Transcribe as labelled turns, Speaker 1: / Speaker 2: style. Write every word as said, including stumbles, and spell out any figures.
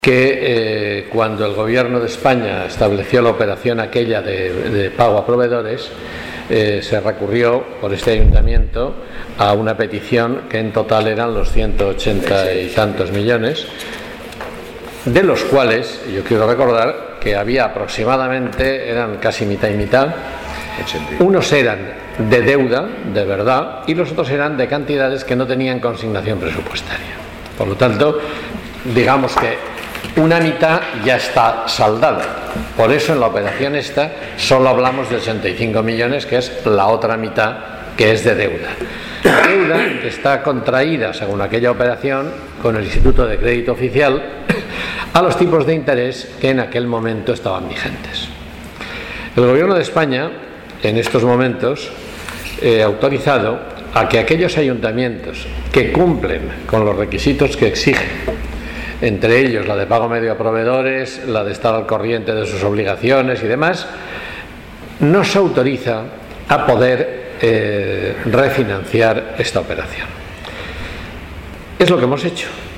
Speaker 1: que eh, cuando el Gobierno de España estableció la operación aquella de, de pago a proveedores, eh, se recurrió por este ayuntamiento a una petición que en total eran los ciento ochenta y tantos millones, de los cuales yo quiero recordar que había aproximadamente, eran casi mitad y mitad, unos eran de deuda, de verdad, y los otros eran de cantidades que no tenían consignación presupuestaria. Por lo tanto, digamos que una mitad ya está saldada. Por eso en la operación esta solo hablamos de ochenta y cinco millones, que es la otra mitad que es de deuda. Deuda que está contraída, según aquella operación, con el Instituto de Crédito Oficial a los tipos de interés que en aquel momento estaban vigentes. El Gobierno de España, en estos momentos, eh, ha autorizado a que aquellos ayuntamientos que cumplen con los requisitos que exigen, entre ellos la de pago medio a proveedores, la de estar al corriente de sus obligaciones y demás, nos autoriza a poder eh, refinanciar esta operación. Es lo que hemos hecho.